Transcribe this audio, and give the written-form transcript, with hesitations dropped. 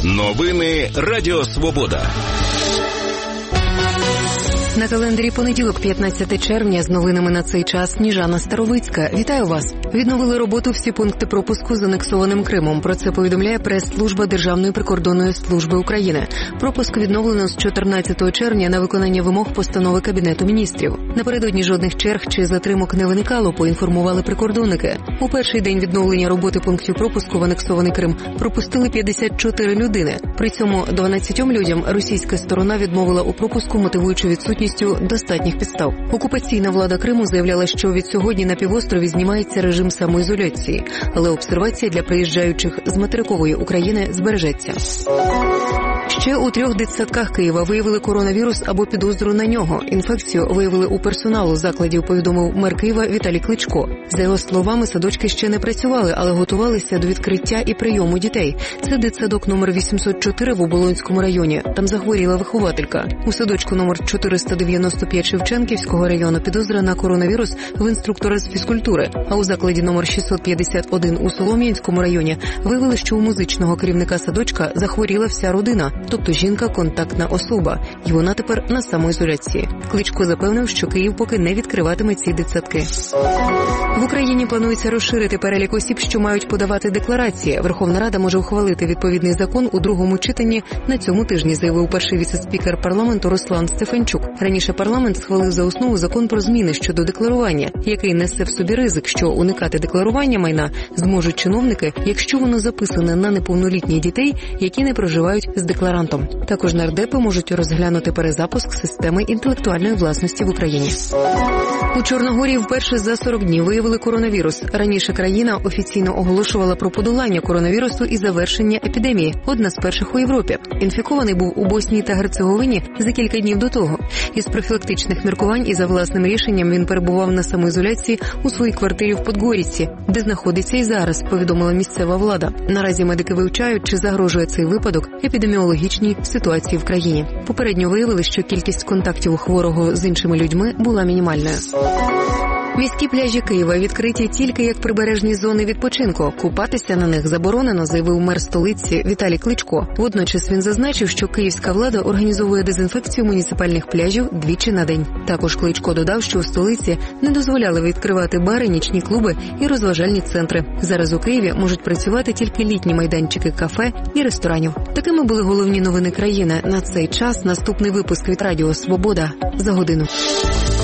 Новини Радіо Свобода. На календарі понеділок, 15 червня, з новинами на цей час Сніжана Старовицька. Вітаю вас! Відновили роботу всі пункти пропуску з анексованим Кримом. Про це повідомляє прес-служба Державної прикордонної служби України. Пропуск відновлено з 14 червня на виконання вимог постанови Кабінету міністрів. Напередодні жодних черг чи затримок не виникало, поінформували прикордонники. У перший день відновлення роботи пунктів пропуску в анексований Крим пропустили 54 людини. При цьому 12 людям російська сторона відмовила у пропуску, мотивуючи відсутністю достатніх підстав. Окупаційна влада Криму заявляла, що від сьогодні на півострові знімається режим самоізоляції, але обсервація для приїжджаючих з материкової України збережеться. Ще у 3 дитсадках Києва виявили коронавірус або підозру на нього. Інфекцію виявили у персоналу закладів, повідомив мер Києва Віталій Кличко. За його словами, садочки ще не працювали, але готувалися до відкриття і прийому дітей. Це дитсадок номер 804 в Оболонському районі. Там захворіла вихователька. У садочку номер 495 Шевченківського району підозра на коронавірус в інструктора з фізкультури. А у закладі номер 651 у Солом'янському районі виявили, що у музичного керівника садочка захворіла вся родина. Тобто жінка – контактна особа, і вона тепер на самоізоляції. Кличко запевнив, що Київ поки не відкриватиме ці дитсадки. В Україні планується розширити перелік осіб, що мають подавати декларації. Верховна Рада може ухвалити відповідний закон у другому читанні на цьому тижні, заявив перший віце-спікер парламенту Руслан Стефанчук. Раніше парламент схвалив за основу закон про зміни щодо декларування, який несе в собі ризик, що уникати декларування майна зможуть чиновники, якщо воно записане на неповнолітніх дітей, які не проживають з декларантом. Також нардепи можуть розглянути перезапуск системи інтелектуальної власності в Україні. У Чорногорії вперше за 40 днів виявили коронавірус. Раніше країна офіційно оголошувала про подолання коронавірусу і завершення епідемії. Одна з перших у Європі. Інфікований був у Боснії та Герцеговині за кілька днів до того. Із профілактичних міркувань і за власним рішенням він перебував на самоізоляції у своїй квартирі в Подгоріці, де знаходиться і зараз, повідомила місцева влада. Наразі медики вивчають, чи загрожує цей випадок епідеміологічній ситуації в країні. Попередньо виявили, що кількість контактів хворого з іншими людьми була мінімальною. Міські пляжі Києва відкриті тільки як прибережні зони відпочинку. Купатися на них заборонено, заявив мер столиці Віталій Кличко. Водночас він зазначив, що київська влада організовує дезінфекцію муніципальних пляжів двічі на день. Також Кличко додав, що у столиці не дозволяли відкривати бари, нічні клуби і розважальні центри. Зараз у Києві можуть працювати тільки літні майданчики кафе і ресторанів. Такими були головні новини країни. На цей час наступний випуск від Радіо Свобода за годину.